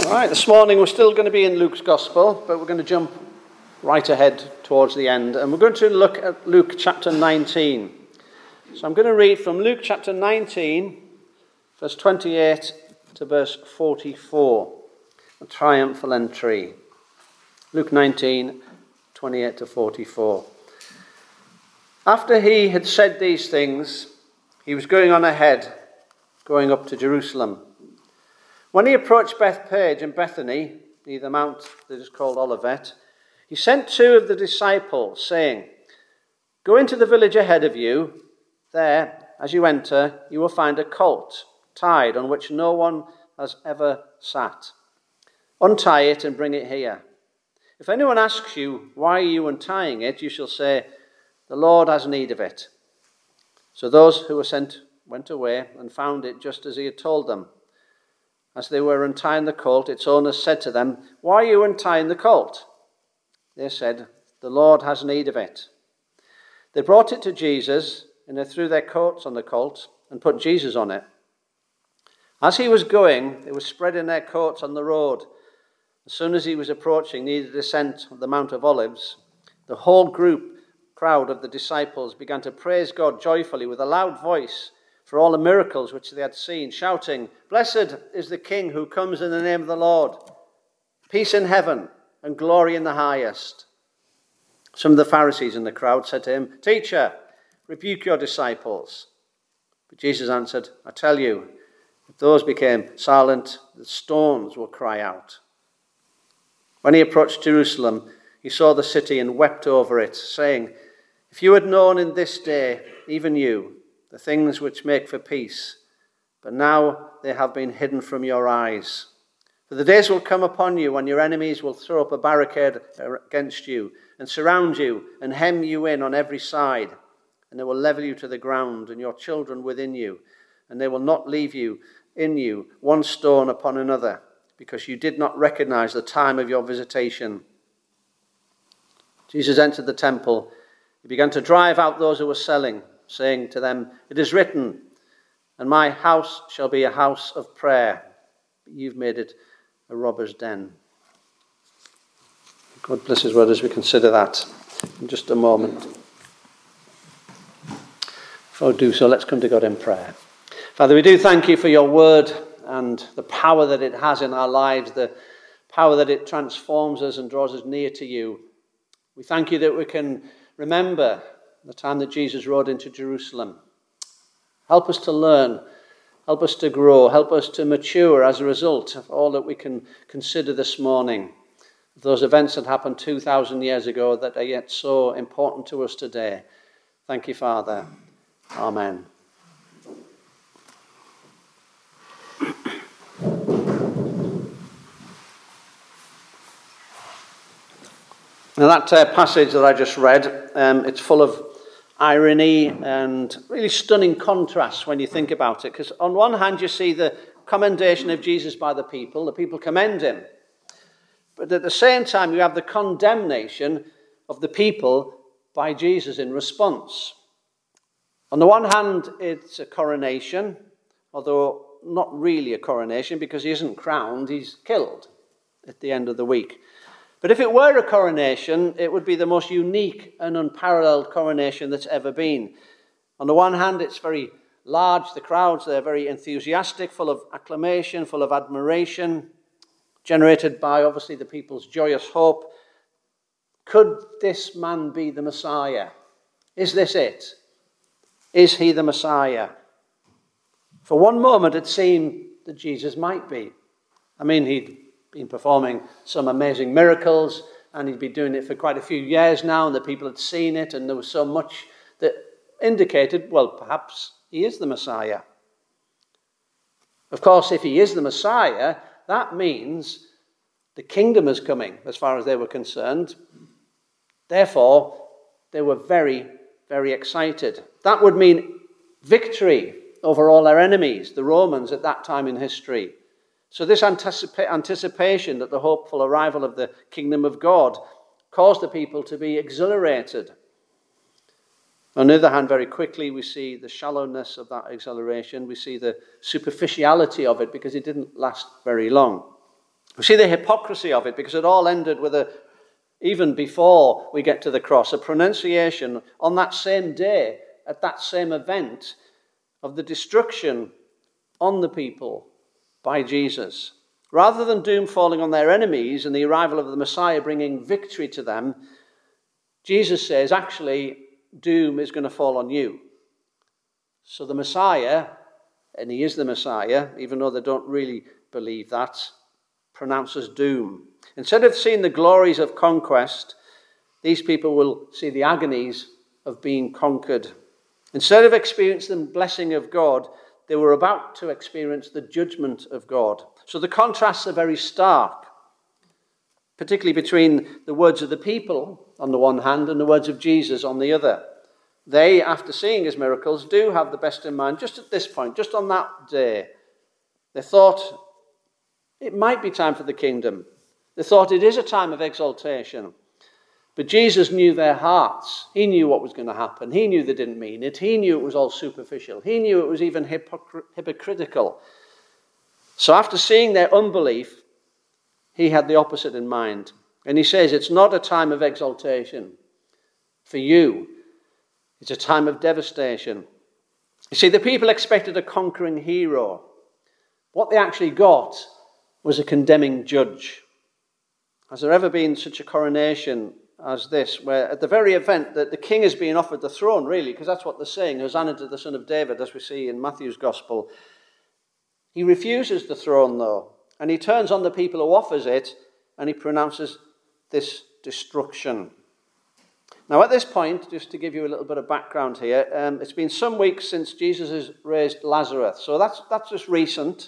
All right, this morning we're still going to be in Luke's Gospel, but we're going to jump right ahead towards the end. And we're going to look at Luke chapter 19. So I'm going to read from Luke chapter 19, verse 28 to verse 44. A triumphal entry. Luke 19, 28 to 44. After he had said these things, he was going on ahead, going up to Jerusalem. When he approached Bethphage and Bethany, near the mount that is called Olivet, he sent two of the disciples, saying, "Go into the village ahead of you. There, as you enter, you will find a colt tied on which no one has ever sat. Untie it and bring it here. If anyone asks you, 'Why are you untying it?' you shall say, 'The Lord has need of it.'" So those who were sent went away and found it just as he had told them. As they were untying the colt, its owner said to them, "Why are you untying the colt?" They said, "The Lord has need of it." They brought it to Jesus, and they threw their coats on the colt and put Jesus on it. As he was going, they were spreading their coats on the road. As soon as he was approaching near the descent of the Mount of Olives, the whole crowd of the disciples began to praise God joyfully with a loud voice for all the miracles which they had seen, shouting, "Blessed is the King who comes in the name of the Lord. Peace in heaven and glory in the highest." Some of the Pharisees in the crowd said to him, "Teacher, rebuke your disciples." But Jesus answered, "I tell you, if those became silent, the stones will cry out." When he approached Jerusalem, he saw the city and wept over it, saying, "If you had known in this day, even you, the things which make for peace, but now they have been hidden from your eyes. For the days will come upon you when your enemies will throw up a barricade against you and surround you and hem you in on every side, and they will level you to the ground and your children within you, and they will not leave you in you one stone upon another, because you did not recognize the time of your visitation." Jesus entered the temple. He began to drive out those who were selling, saying to them, "It is written, 'And my house shall be a house of prayer,' but you've made it a robber's den." God bless his word as we consider that in just a moment. Before we do so, let's come to God in prayer. Father, we do thank you for your word and the power that it has in our lives, the power that it transforms us and draws us near to you. We thank you that we can remember the time that Jesus rode into Jerusalem. Help us to learn, help us to grow, help us to mature as a result of all that we can consider this morning. Those events that happened 2,000 years ago that are yet so important to us today. Thank you, Father. Amen. Now that passage that I just read, it's full of irony and really stunning contrasts when you think about it. Because on one hand you see the commendation of Jesus by the people commend him. But at the same time you have the condemnation of the people by Jesus in response. On the one hand it's a coronation, although not really a coronation because he isn't crowned, he's killed at the end of the week. But if it were a coronation, it would be the most unique and unparalleled coronation that's ever been. On the one hand, it's very large. The crowds, they're very enthusiastic, full of acclamation, full of admiration, generated by, obviously, the people's joyous hope. Could this man be the Messiah? Is this it? Is he the Messiah? For one moment, it seemed that Jesus might be. I mean, he'd been performing some amazing miracles, and he'd been doing it for quite a few years now, and the people had seen it, and there was so much that indicated, well, perhaps he is the Messiah. Of course, if he is the Messiah, that means the kingdom is coming, as far as they were concerned. Therefore, they were very, very excited. That would mean victory over all their enemies, the Romans at that time in history. So this anticipation that the hopeful arrival of the kingdom of God caused the people to be exhilarated. On the other hand, very quickly we see the shallowness of that exhilaration. We see the superficiality of it because it didn't last very long. We see the hypocrisy of it because it all ended with even before we get to the cross, a pronunciation on that same day, at that same event, of the destruction on the people by Jesus. Rather than doom falling on their enemies and the arrival of the Messiah bringing victory to them, Jesus says, actually, doom is going to fall on you. So the Messiah, and he is the Messiah, even though they don't really believe that, pronounces doom. Instead of seeing the glories of conquest, these people will see the agonies of being conquered. Instead of experiencing the blessing of God, they were about to experience the judgment of God. So the contrasts are very stark, particularly between the words of the people on the one hand and the words of Jesus on the other. They, after seeing his miracles, do have the best in mind just at this point, just on that day. They thought it might be time for the kingdom. They thought it is a time of exaltation. But Jesus knew their hearts. He knew what was going to happen. He knew they didn't mean it. He knew it was all superficial. He knew it was even hypocritical. So after seeing their unbelief, he had the opposite in mind. And he says, it's not a time of exaltation for you. It's a time of devastation. You see, the people expected a conquering hero. What they actually got was a condemning judge. Has there ever been such a coronation as this, where at the very event that the king is being offered the throne, really, because that's what they're saying, Hosanna to the Son of David, as we see in Matthew's Gospel. He refuses the throne, though, and he turns on the people who offers it, and he pronounces this destruction. Now, at this point, just to give you a little bit of background here, it's been some weeks since Jesus has raised Lazarus, so that's just recent.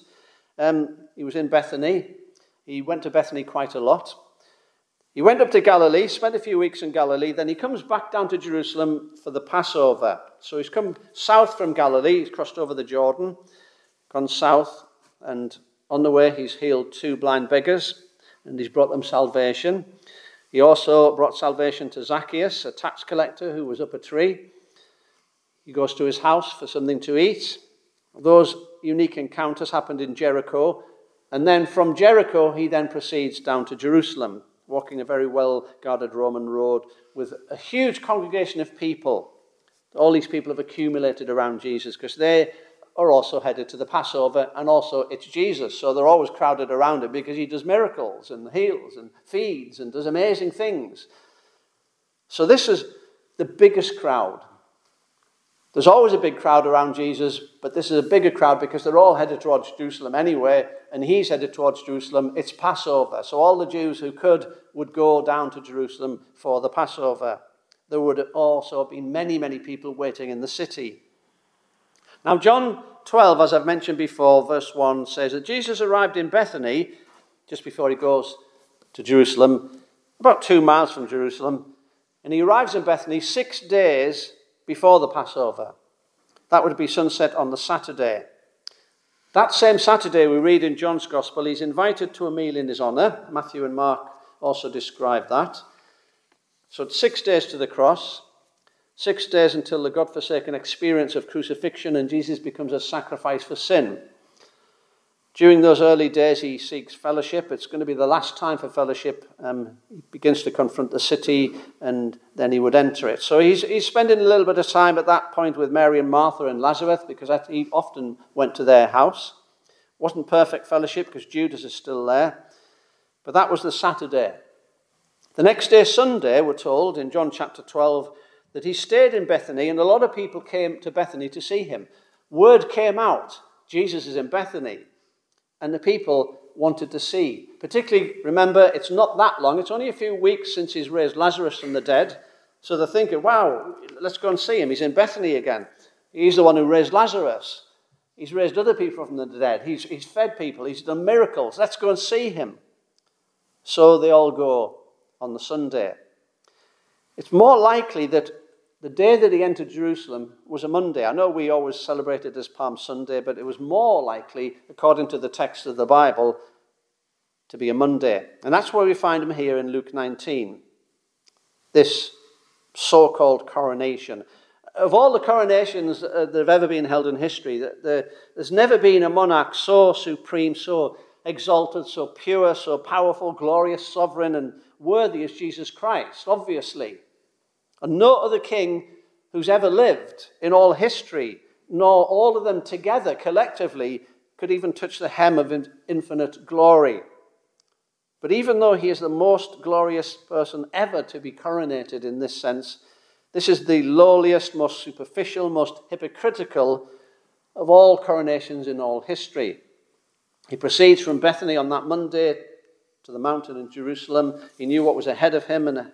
He was in Bethany. He went to Bethany quite a lot. He went up to Galilee, spent a few weeks in Galilee, then he comes back down to Jerusalem for the Passover. So he's come south from Galilee, he's crossed over the Jordan, gone south, and on the way he's healed 2 blind beggars, and he's brought them salvation. He also brought salvation to Zacchaeus, a tax collector who was up a tree. He goes to his house for something to eat. Those unique encounters happened in Jericho, and then from Jericho he then proceeds down to Jerusalem, walking a very well-guarded Roman road with a huge congregation of people. All these people have accumulated around Jesus because they are also headed to the Passover, and also it's Jesus, so they're always crowded around him because he does miracles and heals and feeds and does amazing things. So this is the biggest crowd. There's always a big crowd around Jesus, but this is a bigger crowd because they're all headed towards Jerusalem anyway, and he's headed towards Jerusalem. It's Passover, so all the Jews who could would go down to Jerusalem for the Passover. There would also be many, many people waiting in the city. Now, John 12, as I've mentioned before, verse 1 says that Jesus arrived in Bethany just before he goes to Jerusalem, about 2 miles from Jerusalem, and he arrives in Bethany 6 days before the Passover. That would be sunset on the Saturday. That same Saturday, we read in John's Gospel, he's invited to a meal in his honour. Matthew and Mark also describe that. So it's 6 days to the cross, 6 days until the God-forsaken experience of crucifixion, and Jesus becomes a sacrifice for sin. During those early days, he seeks fellowship. It's going to be the last time for fellowship. He begins to confront the city, and then he would enter it. So he's spending a little bit of time at that point with Mary and Martha and Lazarus, because he often went to their house. Wasn't perfect fellowship because Judas is still there. But that was the Saturday. The next day, Sunday, we're told in John chapter 12, that he stayed in Bethany, and a lot of people came to Bethany to see him. Word came out, Jesus is in Bethany. And the people wanted to see. Particularly, remember, it's not that long. It's only a few weeks since he's raised Lazarus from the dead. So they're thinking, wow, let's go and see him. He's in Bethany again. He's the one who raised Lazarus. He's raised other people from the dead. He's fed people. He's done miracles. Let's go and see him. So they all go on the Sunday. It's more likely that the day that he entered Jerusalem was a Monday. I know we always celebrate it as Palm Sunday, but it was more likely, according to the text of the Bible, to be a Monday. And that's where we find him here in Luke 19. This so-called coronation. Of all the coronations that have ever been held in history, there's never been a monarch so supreme, so exalted, so pure, so powerful, glorious, sovereign, and worthy as Jesus Christ, obviously. And no other king who's ever lived in all history, nor all of them together collectively, could even touch the hem of infinite glory. But even though he is the most glorious person ever to be coronated in this sense, this is the lowliest, most superficial, most hypocritical of all coronations in all history. He proceeds from Bethany on that Monday to the mountain in Jerusalem. He knew what was ahead of him, an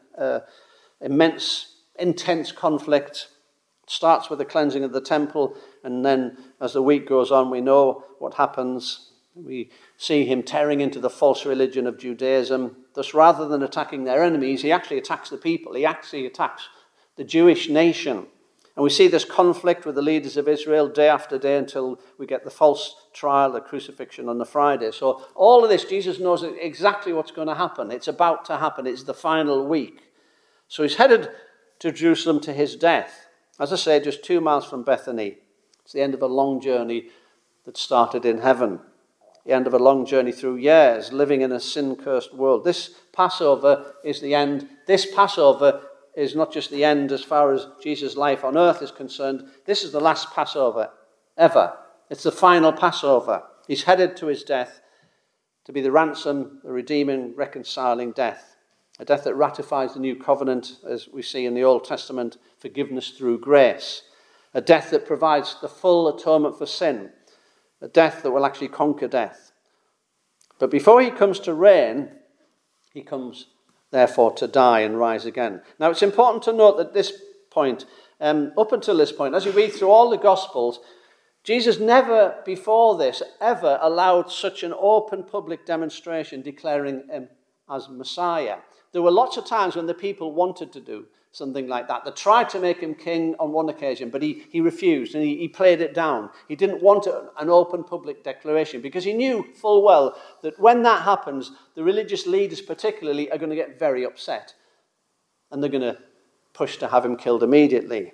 immense, intense conflict. It starts with the cleansing of the temple, and then as the week goes on, we know what happens. We see him tearing into the false religion of Judaism. Thus, rather than attacking their enemies, he actually attacks the people. He actually attacks the Jewish nation. And we see this conflict with the leaders of Israel day after day until we get the false trial, the crucifixion on the Friday. So all of this, Jesus knows exactly what's going to happen. It's about to happen. It's the final week. So he's headed to Jerusalem to his death. As I say, just 2 miles from Bethany. It's the end of a long journey that started in heaven. The end of a long journey through years, living in a sin-cursed world. This Passover is the end. This Passover is not just the end as far as Jesus' life on earth is concerned. This is the last Passover ever. It's the final Passover. He's headed to his death to be the ransom, the redeeming, reconciling death. A death that ratifies the new covenant, as we see in the Old Testament, forgiveness through grace. A death that provides the full atonement for sin. A death that will actually conquer death. But before he comes to reign, he comes therefore to die and rise again. Now it's important to note that this point, up until this point, as you read through all the Gospels, Jesus never before this ever allowed such an open public demonstration declaring him as Messiah. There were lots of times when the people wanted to do something like that. They tried to make him king on one occasion, but he refused and he played it down. He didn't want an open public declaration because he knew full well that when that happens, the religious leaders particularly are going to get very upset and they're going to push to have him killed immediately.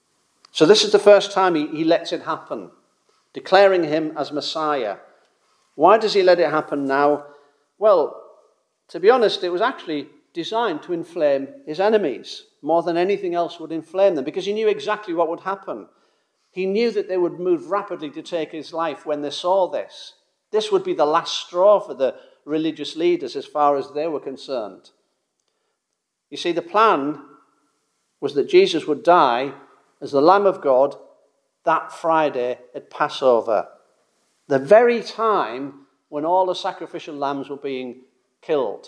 So this is the first time he lets it happen, declaring him as Messiah. Why does he let it happen now? Well, to be honest, it was actually designed to inflame his enemies more than anything else would inflame them, because he knew exactly what would happen. He knew that they would move rapidly to take his life when they saw this. This would be the last straw for the religious leaders as far as they were concerned. You see, the plan was that Jesus would die as the Lamb of God that Friday at Passover, the very time when all the sacrificial lambs were being killed.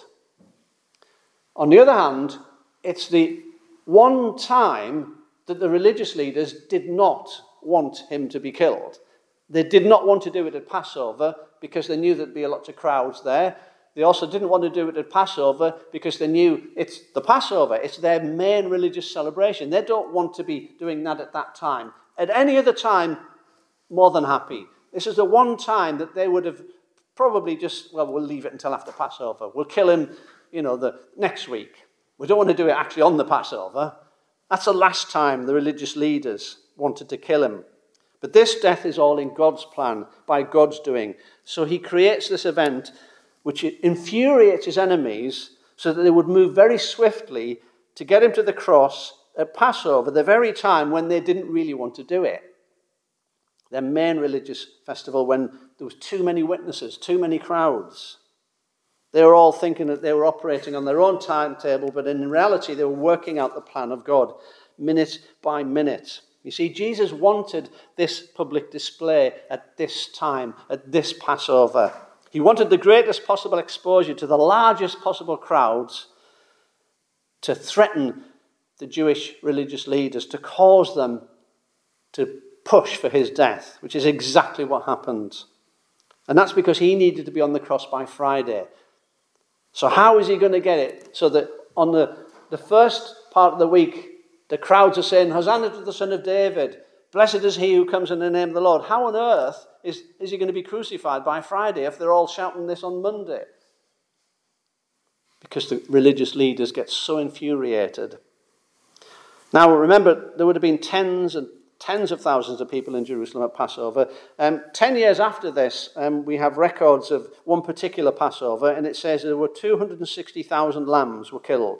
On the other hand, it's the one time that the religious leaders did not want him to be killed. They did not want to do it at Passover because they knew there'd be a lot of crowds there. They also didn't want to do it at Passover because they knew it's the Passover. It's their main religious celebration. They don't want to be doing that at that time. At any other time, more than happy. This is the one time that they would have probably just, well, we'll leave it until after Passover. We'll kill him, the next week. We don't want to do it actually on the Passover. That's the last time the religious leaders wanted to kill him. But this death is all in God's plan, by God's doing. So he creates this event which infuriates his enemies so that they would move very swiftly to get him to the cross at Passover, the very time when they didn't really want to do it. Their main religious festival, when there was too many witnesses, too many crowds. They were all thinking that they were operating on their own timetable, but in reality they were working out the plan of God, minute by minute. You see, Jesus wanted this public display at this time, at this Passover. He wanted the greatest possible exposure to the largest possible crowds to threaten the Jewish religious leaders, to cause them to push for his death, which is exactly what happened. And that's because he needed to be on the cross by Friday. So how is he going to get it? So that on the first part of the week, the crowds are saying, Hosanna to the Son of David. Blessed is he who comes in the name of the Lord. How on earth is he going to be crucified by Friday if they're all shouting this on Monday? Because the religious leaders get so infuriated. Now remember, there would have been tens and tens of thousands of people in Jerusalem at Passover. 10 years after this, we have records of one particular Passover, and it says there were 260,000 lambs were killed.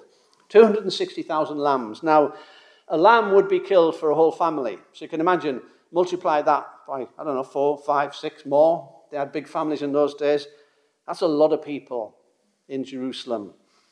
260,000 lambs. Now, a lamb would be killed for a whole family. So you can imagine, multiply that by, 4, 5, 6 more. They had big families in those days. That's a lot of people in Jerusalem.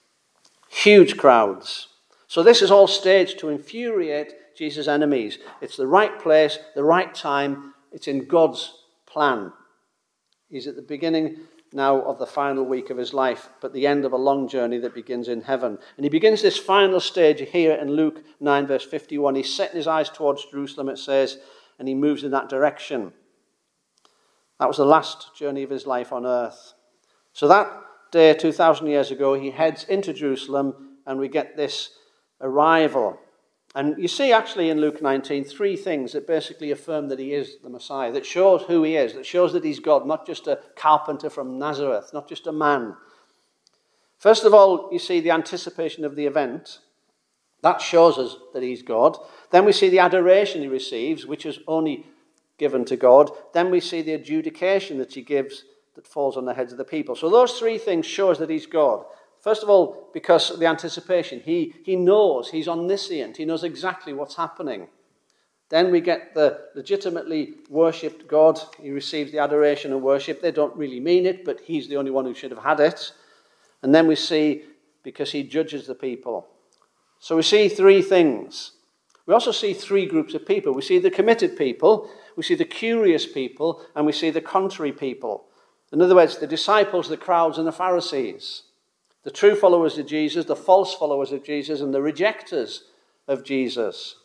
Huge crowds. So this is all staged to infuriate Jesus' enemies. It's the right place, the right time. It's in God's plan. He's at the beginning now of the final week of his life, but the end of a long journey that begins in heaven. And he begins this final stage here in Luke 9, verse 51. He's setting his eyes towards Jerusalem, it says, and he moves in that direction. That was the last journey of his life on earth. So that day, 2,000 years ago, he heads into Jerusalem, and we get this arrival. And you see actually in Luke 19 3 things that basically affirm that he is the Messiah, that shows who he is, that shows that he's God, not just a carpenter from Nazareth, not just a man. First of all, you see the anticipation of the event. That shows us that he's God. Then we see the adoration he receives, which is only given to God. Then we see the adjudication that he gives that falls on the heads of the people. So those 3 things show us that he's God. First of all, because of the anticipation. He knows, he's omniscient, he knows exactly what's happening. Then we get the legitimately worshipped God. He receives the adoration and worship. They don't really mean it, but he's the only one who should have had it. And then we see, because he judges the people. So we see 3 things. We also see 3 groups of people. We see the committed people, we see the curious people, and we see the contrary people. In other words, the disciples, the crowds, and the Pharisees. The true followers of Jesus, the false followers of Jesus, and the rejectors of Jesus.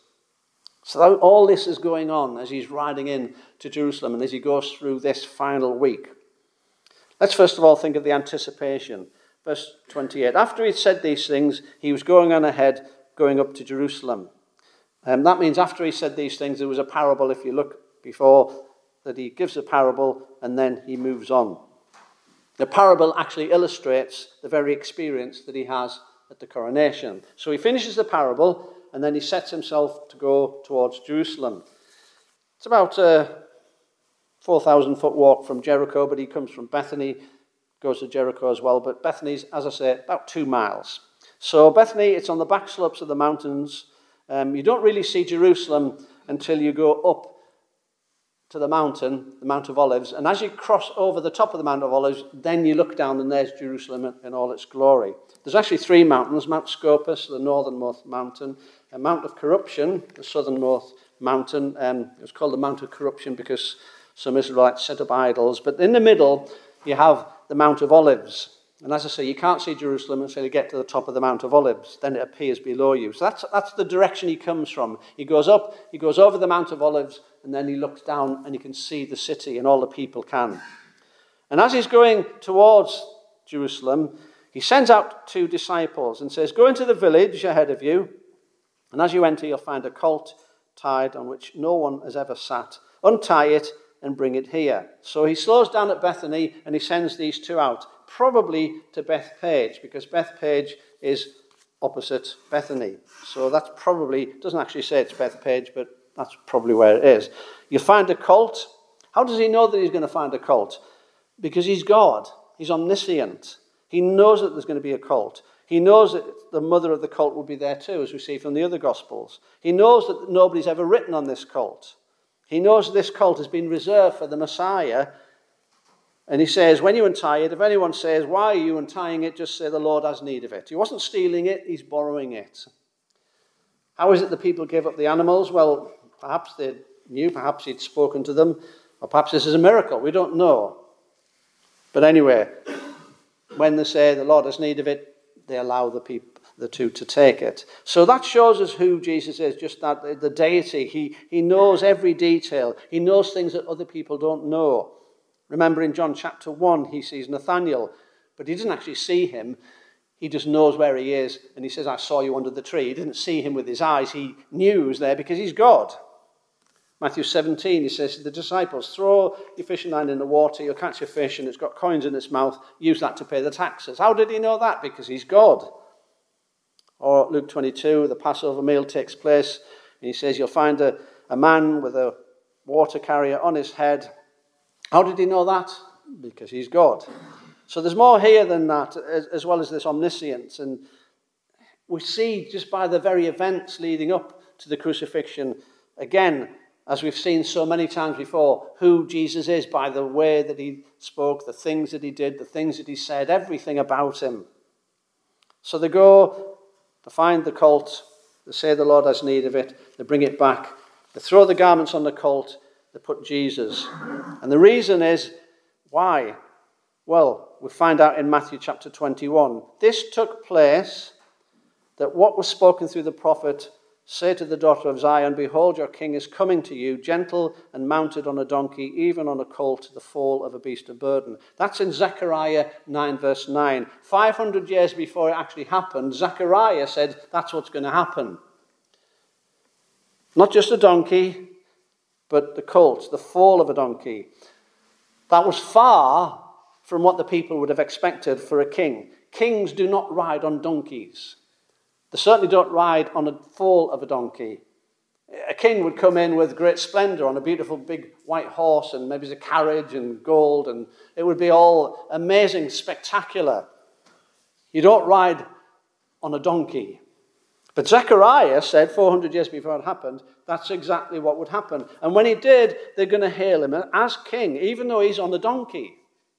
So all this is going on as he's riding in to Jerusalem and as he goes through this final week. Let's first of all think of the anticipation. Verse 28. After he'd said these things, he was going on ahead, going up to Jerusalem. That means after he said these things, there was a parable, if you look before, that he gives a parable and then he moves on. The parable actually illustrates the very experience that he has at the coronation. So he finishes the parable and then he sets himself to go towards Jerusalem. It's about a 4,000-foot walk from Jericho, but he comes from Bethany, goes to Jericho as well. But Bethany's, as I say, about 2 miles. So Bethany, it's on the back slopes of the mountains. You don't really see Jerusalem until you go up to the Mount of Olives. And as you cross over the top of the Mount of Olives, then you look down and there's Jerusalem in all its glory. There's actually 3 mountains: Mount Scopus, the northernmost mountain, a Mount of Corruption, the southernmost mountain. It was called the Mount of Corruption because some Israelites set up idols. But in the middle, you have the Mount of Olives. And as I say, you can't see Jerusalem until you get to the top of the Mount of Olives. Then it appears below you. So that's the direction he comes from. He goes up, he goes over the Mount of Olives, and then he looks down and he can see the city, and all the people can. And as he's going towards Jerusalem, he sends out 2 disciples and says, "Go into the village ahead of you, and as you enter, you'll find a colt tied on which no one has ever sat. Untie it and bring it here." So he slows down at Bethany and he sends these 2 out, probably to Bethpage, because Bethpage is opposite Bethany. So that's probably, doesn't actually say it's Bethpage, but that's probably where it is. You find a colt. How does he know that he's going to find a colt? Because he's God. He's omniscient. He knows that there's going to be a colt. He knows that the mother of the colt will be there too, as we see from the other Gospels. He knows that nobody's ever written on this colt. He knows this colt has been reserved for the Messiah. And he says, when you untie it, if anyone says, "Why are you untying it?" just say, "The Lord has need of it." He wasn't stealing it, he's borrowing it. How is it the people gave up the animals? Well, perhaps they knew, perhaps he'd spoken to them, or perhaps this is a miracle. We don't know. But anyway, when they say the Lord has need of it, they allow the 2 to take it. So that shows us who Jesus is, just that, the deity. He knows every detail. He knows things that other people don't know. Remember in John chapter 1, he sees Nathanael, but he doesn't actually see him. He just knows where he is, and he says, "I saw you under the tree." He didn't see him with his eyes. He knew he was there because he's God. Matthew 17, he says to the disciples, "Throw your fishing line in the water, you'll catch a fish, and it's got coins in its mouth. Use that to pay the taxes." How did he know that? Because he's God. Or Luke 22, the Passover meal takes place, and he says, "You'll find a a man with a water carrier on his head. How did he know that? Because he's God. So there's more here than that, as well as this omniscience. And we see just by the very events leading up to the crucifixion, again, as we've seen so many times before, who Jesus is by the way that he spoke, the things that he did, the things that he said, everything about him. So they go to find the colt. They say the Lord has need of it. They bring it back. They throw the garments on the colt. They put Jesus. And the reason is, why? Well, we find out in Matthew chapter 21. This took place that what was spoken through the prophet, say to the daughter of Zion, behold, your king is coming to you, gentle and mounted on a donkey, even on a colt, the foal of a beast of burden. That's in Zechariah 9, verse 9. 500 years before it actually happened, Zechariah said that's what's going to happen. Not just a donkey, but the colt, the foal of a donkey. That was far from what the people would have expected for a king. Kings do not ride on donkeys. They certainly don't ride on a foal of a donkey. A king would come in with great splendor on a beautiful big white horse, and maybe a carriage and gold, and it would be all amazing, spectacular. You don't ride on a donkey. But Zechariah said 400 years before it happened, that's exactly what would happen. And when he did, they're going to hail him as king, even though he's on a donkey.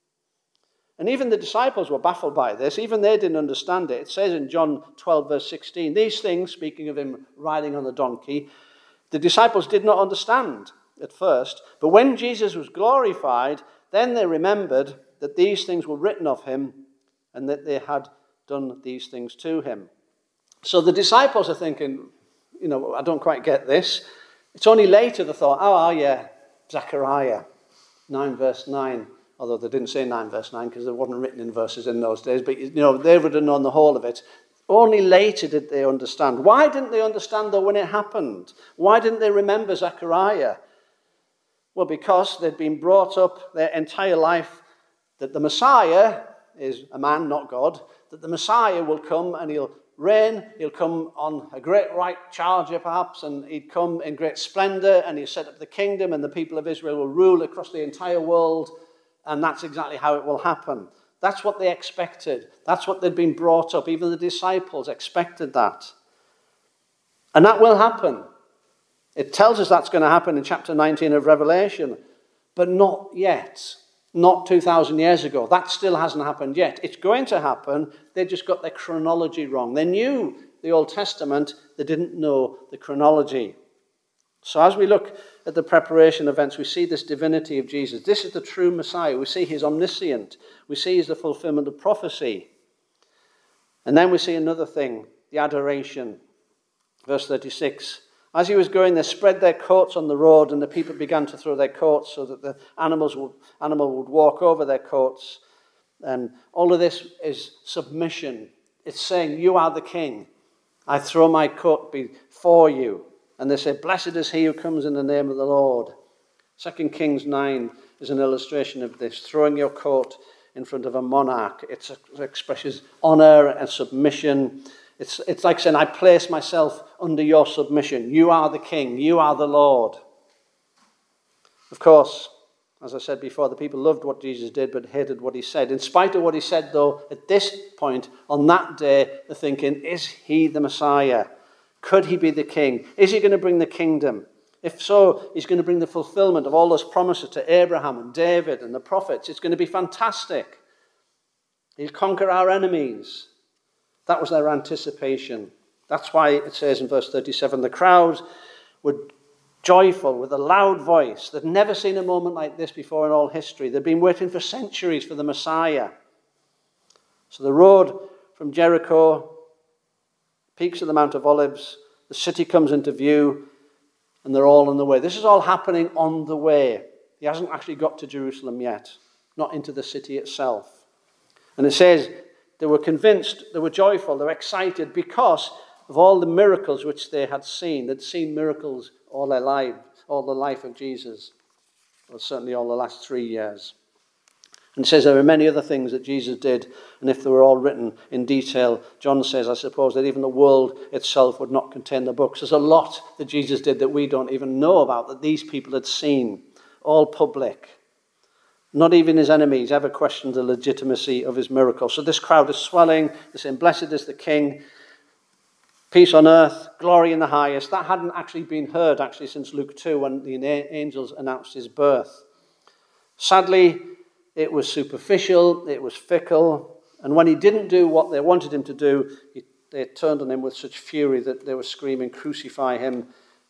And even the disciples were baffled by this. Even they didn't understand it. It says in John 12, verse 16, these things, speaking of him riding on the donkey, the disciples did not understand at first. But when Jesus was glorified, then they remembered that these things were written of him and that they had done these things to him. So the disciples are thinking, I don't quite get this. It's only later they thought, yeah, Zechariah 9, verse 9. Although they didn't say 9 verse 9 because it wasn't written in verses in those days. But, they would have known the whole of it. Only later did they understand. Why didn't they understand, though, when it happened? Why didn't they remember Zechariah? Well, because they'd been brought up their entire life that the Messiah is a man, not God. That the Messiah will come and he'll reign. He'll come on a great white charger, perhaps, and he'd come in great splendor and he'll set up the kingdom and the people of Israel will rule across the entire world. And that's exactly how it will happen. That's what they expected. That's what they'd been brought up. Even the disciples expected that. And that will happen. It tells us that's going to happen in chapter 19 of Revelation. But not yet. Not 2,000 years ago. That still hasn't happened yet. It's going to happen. They just got their chronology wrong. They knew the Old Testament. They didn't know the chronology. So as we look at the preparation events, we see this divinity of Jesus. This is the true Messiah. We see he's omniscient. We see he's the fulfillment of prophecy. And then we see another thing, the adoration. Verse 36. As he was going, they spread their coats on the road, and the people began to throw their coats so that the animal would walk over their coats. And all of this is submission. It's saying, you are the king. I throw my coat before you. And they say, blessed is he who comes in the name of the Lord. 2 Kings 9 is an illustration of this, throwing your coat in front of a monarch. It expresses honor and submission. It's like saying, I place myself under your submission. You are the king. You are the Lord. Of course, as I said before, the people loved what Jesus did but hated what he said. In spite of what he said, though, at this point, on that day, they're thinking, is he the Messiah? Could he be the king? Is he going to bring the kingdom? If so, he's going to bring the fulfillment of all those promises to Abraham and David and the prophets. It's going to be fantastic. He'll conquer our enemies. That was their anticipation. That's why it says in verse 37, the crowds were joyful with a loud voice. They'd never seen a moment like this before in all history. They'd been waiting for centuries for the Messiah. So the road from Jericho, peaks of the Mount of Olives, the city comes into view, and they're all on the way. This is all happening on the way. He hasn't actually got to Jerusalem yet, not into the city itself. And it says they were convinced, they were joyful, they were excited because of all the miracles which they had seen. They'd seen miracles all their lives, all the life of Jesus. Well, certainly all the last 3 years. And it says there are many other things that Jesus did, and if they were all written in detail, John says, I suppose, that even the world itself would not contain the books. There's a lot that Jesus did that we don't even know about, that these people had seen, all public. Not even his enemies ever questioned the legitimacy of his miracle. So this crowd is swelling. They're saying, blessed is the King, peace on earth, glory in the highest. That hadn't actually been heard, since Luke 2, when the angels announced his birth. Sadly, it was superficial, it was fickle, and when he didn't do what they wanted him to do, they turned on him with such fury that they were screaming, crucify him,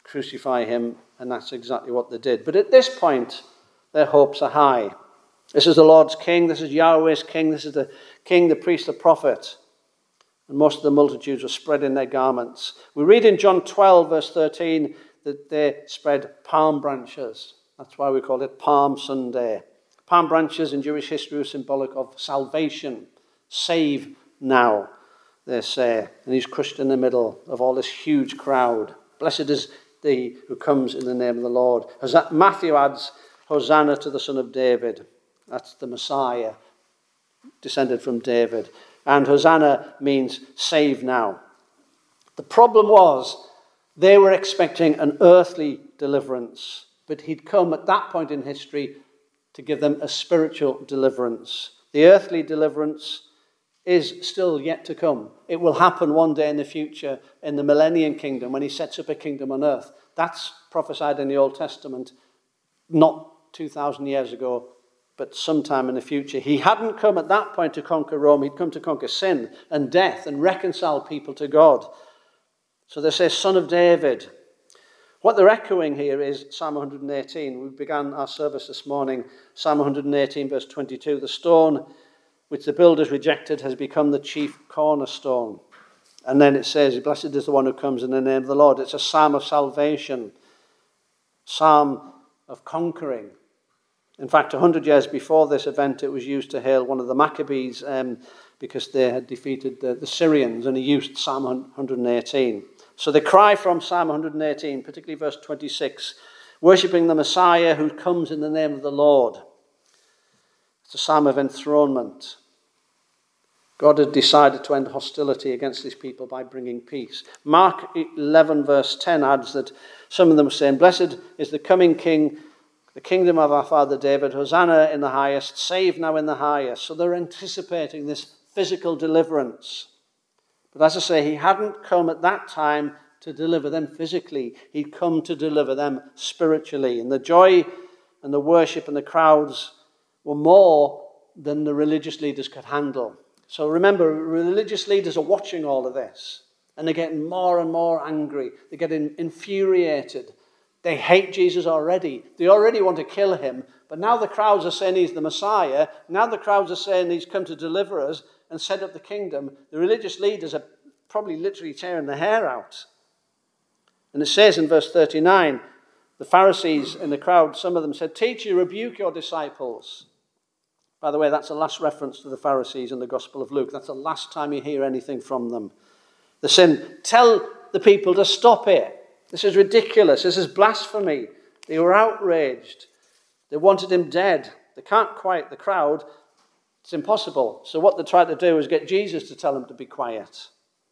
and that's exactly what they did. But at this point, their hopes are high. This is the Lord's King, this is Yahweh's King, this is the King, the priest, the prophet. And most of the multitudes were spreading their garments. We read in John 12, verse 13, that they spread palm branches. That's why we call it Palm Sunday. Palm branches in Jewish history are symbolic of salvation. Save now, they say. And he's crushed in the middle of all this huge crowd. Blessed is he who comes in the name of the Lord. Matthew adds, Hosanna to the Son of David. That's the Messiah, descended from David. And Hosanna means save now. The problem was they were expecting an earthly deliverance, but he'd come at that point in history to give them a spiritual deliverance. The earthly deliverance is still yet to come. It will happen one day in the future in the millennium kingdom when he sets up a kingdom on earth. That's prophesied in the Old Testament, not 2,000 years ago, but sometime in the future. He hadn't come at that point to conquer Rome. He'd come to conquer sin and death and reconcile people to God. So they say, Son of David. What they're echoing here is Psalm 118. We began our service this morning, Psalm 118, verse 22. The stone which the builders rejected has become the chief cornerstone. And then it says, blessed is the one who comes in the name of the Lord. It's a psalm of salvation, psalm of conquering. In fact, 100 years before this event, it was used to hail one of the Maccabees because they had defeated the Syrians, and he used Psalm 118. So they cry from Psalm 118, particularly verse 26, worshipping the Messiah who comes in the name of the Lord. It's a psalm of enthronement. God had decided to end hostility against these people by bringing peace. Mark 11, verse 10 adds that some of them were saying, blessed is the coming King, the kingdom of our father David, Hosanna in the highest, save now in the highest. So they're anticipating this physical deliverance. But as I say, he hadn't come at that time to deliver them physically. He'd come to deliver them spiritually. And the joy and the worship and the crowds were more than the religious leaders could handle. So remember, religious leaders are watching all of this. And they're getting more and more angry. They're getting infuriated. They hate Jesus already. They already want to kill him. But now the crowds are saying he's the Messiah. Now the crowds are saying he's come to deliver us and set up the kingdom. The religious leaders are probably literally tearing their hair out. And it says in verse 39, the Pharisees in the crowd, some of them said, Teacher, rebuke your disciples. By the way, that's the last reference to the Pharisees in the Gospel of Luke. That's the last time you hear anything from them. They're saying, tell the people to stop it. This is ridiculous. This is blasphemy. They were outraged. They wanted him dead. They can't quiet the crowd. It's impossible. So what they tried to do is get Jesus to tell them to be quiet.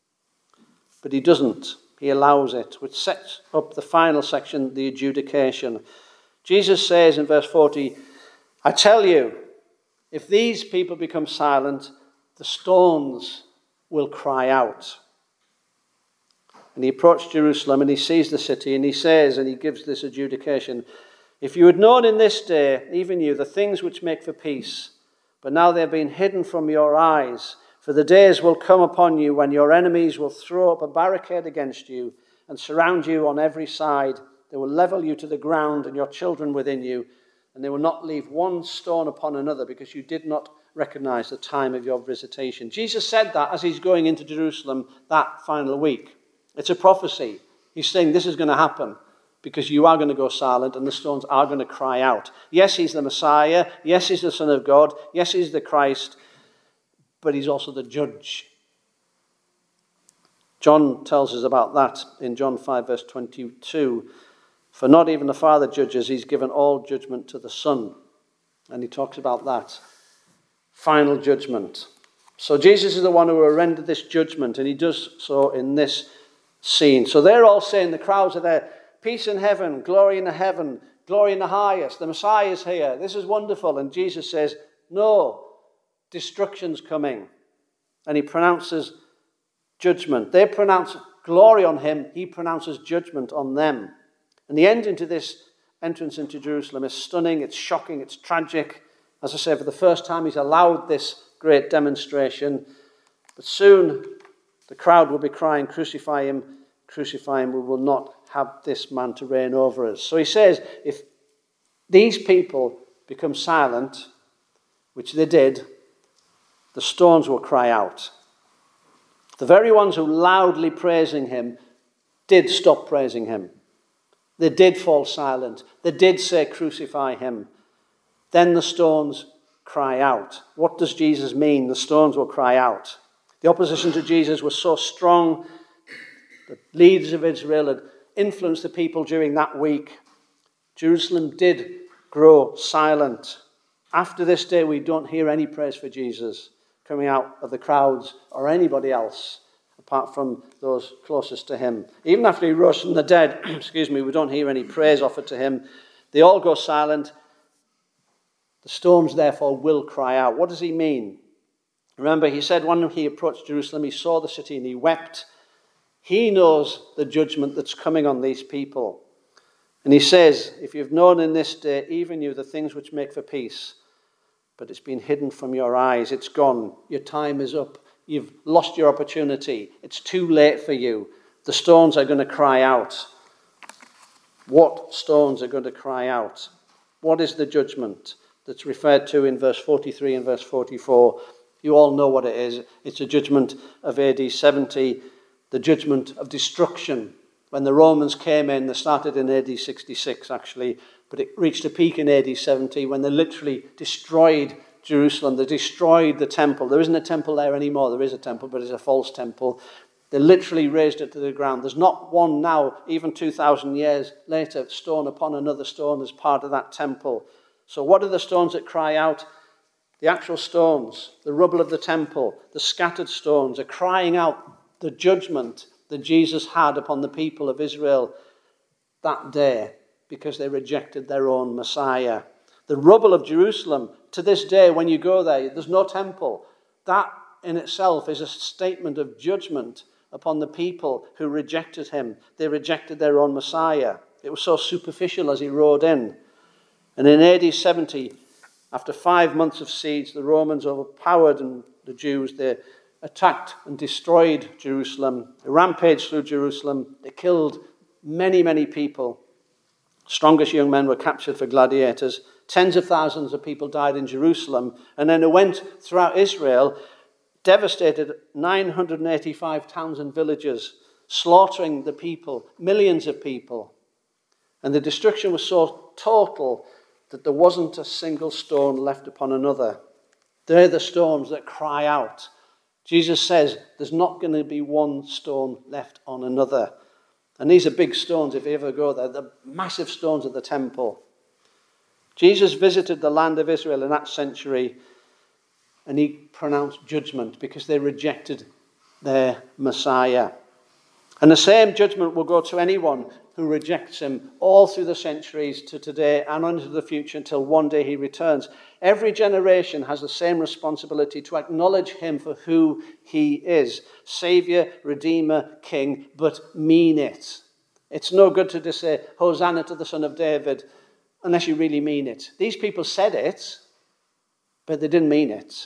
But he doesn't. He allows it, which sets up the final section, the adjudication. Jesus says in verse 40, I tell you, if these people become silent, the stones will cry out. And he approached Jerusalem and he sees the city and he says, and he gives this adjudication, if you had known in this day, even you, the things which make for peace, but now they have been hidden from your eyes, for the days will come upon you when your enemies will throw up a barricade against you and surround you on every side. They will level you to the ground and your children within you, and they will not leave one stone upon another because you did not recognize the time of your visitation. Jesus said that as he's going into Jerusalem that final week. It's a prophecy. He's saying this is going to happen because you are going to go silent and the stones are going to cry out. Yes, he's the Messiah. Yes, he's the Son of God. Yes, he's the Christ. But he's also the judge. John tells us about that in John 5, verse 22. For not even the Father judges, he's given all judgment to the Son. And he talks about that final judgment. So Jesus is the one who will render this judgment, and he does so in this scene. So they're all saying, the crowds are there, peace in heaven, glory in the highest, the Messiah is here, this is wonderful. And Jesus says, no, destruction's coming. And he pronounces judgment. They pronounce glory on him, he pronounces judgment on them. And the ending to this entrance into Jerusalem is stunning, it's shocking, it's tragic. As I say, for the first time he's allowed this great demonstration. But soon the crowd will be crying, crucify him, crucify him. We will not have this man to reign over us. So he says, if these people become silent, which they did, the stones will cry out. The very ones who loudly praising him did stop praising him. They did fall silent. They did say, crucify him. Then the stones cry out. What does Jesus mean? The stones will cry out. The opposition to Jesus was so strong that leaders of Israel had influenced the people during that week. Jerusalem did grow silent. After this day, we don't hear any praise for Jesus coming out of the crowds or anybody else apart from those closest to him. Even after he rose from the dead, we don't hear any praise offered to him. They all go silent. The stones, therefore, will cry out. What does he mean? Remember, he said when he approached Jerusalem, he saw the city and he wept. He knows the judgment that's coming on these people. And he says, if you've known in this day, even you, the things which make for peace, but it's been hidden from your eyes, it's gone, your time is up, you've lost your opportunity, it's too late for you. The stones are going to cry out. What stones are going to cry out? What is the judgment that's referred to in verse 43 and verse 44? You all know what it is. It's a judgment of AD 70, the judgment of destruction. When the Romans came in, they started in AD 66 actually, but it reached a peak in AD 70 when they literally destroyed Jerusalem. They destroyed the temple. There isn't a temple there anymore. There is a temple, but it's a false temple. They literally razed it to the ground. There's not one now, even 2,000 years later, stone upon another stone as part of that temple. So what are the stones that cry out? The actual stones, the rubble of the temple, the scattered stones are crying out the judgment that Jesus had upon the people of Israel that day because they rejected their own Messiah. The rubble of Jerusalem, to this day, when you go there, there's no temple. That in itself is a statement of judgment upon the people who rejected him. They rejected their own Messiah. It was so superficial as he rode in. And in AD 70, after 5 months of siege, the Romans overpowered and the Jews. They attacked and destroyed Jerusalem. They rampaged through Jerusalem. They killed many, many people. Strongest young men were captured for gladiators. Tens of thousands of people died in Jerusalem. And then it went throughout Israel, devastated 985 towns and villages, slaughtering the people, millions of people. And the destruction was so total that there wasn't a single stone left upon another. They're the stones that cry out. Jesus says there's not going to be one stone left on another. And these are big stones if you ever go there. The massive stones of the temple. Jesus visited the land of Israel in that century and he pronounced judgment because they rejected their Messiah. And the same judgment will go to anyone who rejects him all through the centuries to today and into the future until one day he returns. Every generation has the same responsibility to acknowledge him for who he is. Savior, Redeemer, King, but mean it. It's no good to just say, Hosanna to the Son of David, unless you really mean it. These people said it, but they didn't mean it.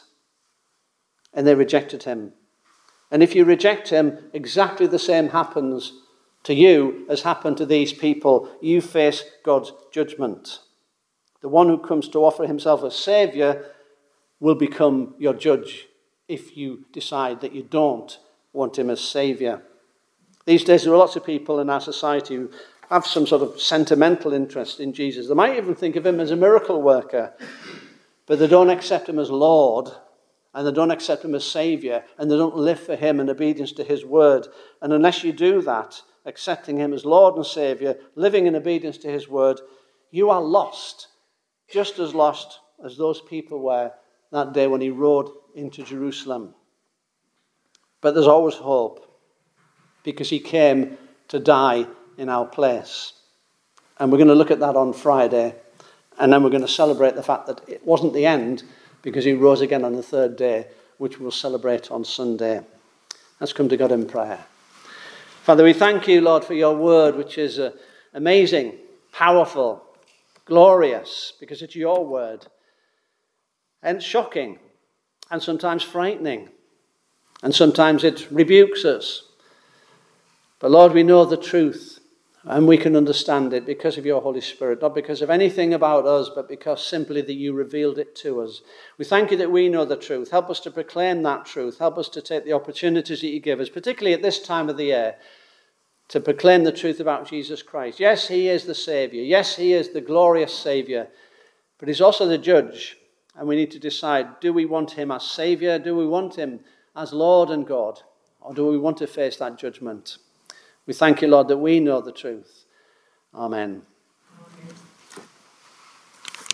And they rejected him. And if you reject him, exactly the same happens to you as happened to these people. You face God's judgment. The one who comes to offer himself as Savior will become your judge if you decide that you don't want him as Savior. These days there are lots of people in our society who have some sort of sentimental interest in Jesus. They might even think of him as a miracle worker, but they don't accept him as Lord, and they don't accept him as Savior, and they don't live for him in obedience to his word. And unless you do that, accepting him as Lord and Savior, living in obedience to his word, you are lost, just as lost as those people were that day when he rode into Jerusalem. But there's always hope, because he came to die in our place. And we're going to look at that on Friday, and then we're going to celebrate the fact that it wasn't the end, because he rose again on the third day, which we'll celebrate on Sunday. Let's come to God in prayer. Father, we thank you, Lord, for your word, which is amazing, powerful, glorious, because it's your word. And shocking, and sometimes frightening, and sometimes it rebukes us. But Lord, we know the truth, and we can understand it because of your Holy Spirit, not because of anything about us, but because simply that you revealed it to us. We thank you that we know the truth. Help us to proclaim that truth. Help us to take the opportunities that you give us, particularly at this time of the year, to proclaim the truth about Jesus Christ. Yes, he is the Saviour. Yes, he is the glorious Saviour, but he's also the judge. And we need to decide, do we want him as Saviour? Do we want him as Lord and God? Or do we want to face that judgment? We thank you, Lord, that we know the truth. Amen.